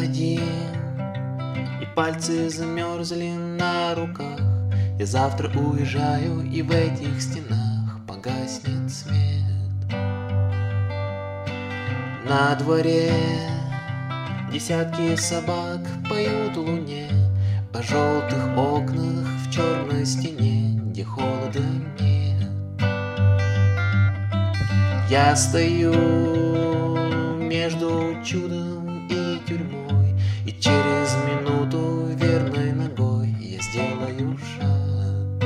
один, и пальцы замерзли на руках. Я завтра уезжаю, и в этих стенах погаснет свет. На дворе десятки собак поют луне о желтых окнах в черной стене, где холода нет. Я стою между чудом и тюрьмой, и через минуту верной ногой я сделаю шаг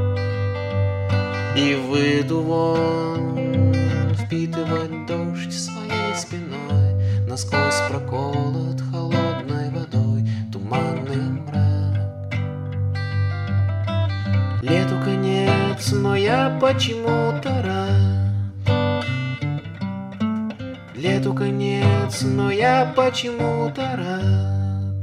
и выйду вон, впитывать дождь своей спиной, насквозь проколот холодной водой туманный мрак. Лету конец, но я почему-то рад. Лету конец, но я почему-то рад.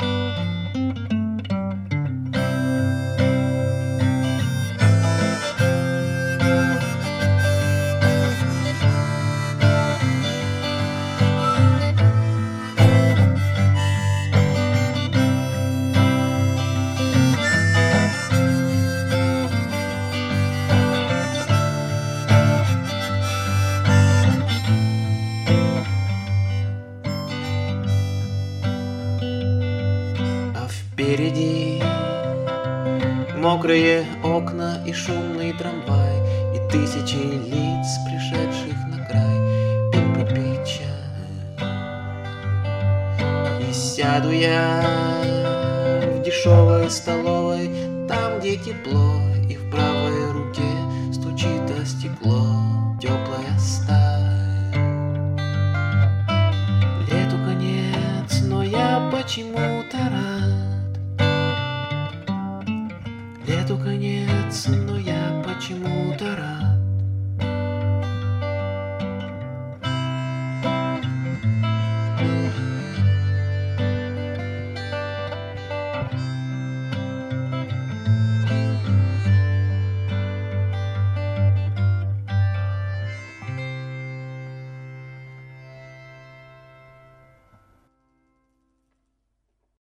Впереди мокрые окна и шумный трамвай, и тысячи лиц, пришедших на край, пить попить чай. И сяду я в дешевой столовой, там, где тепло, и в правой руке стучит о стекло теплая сталь. Лету конец, но я почему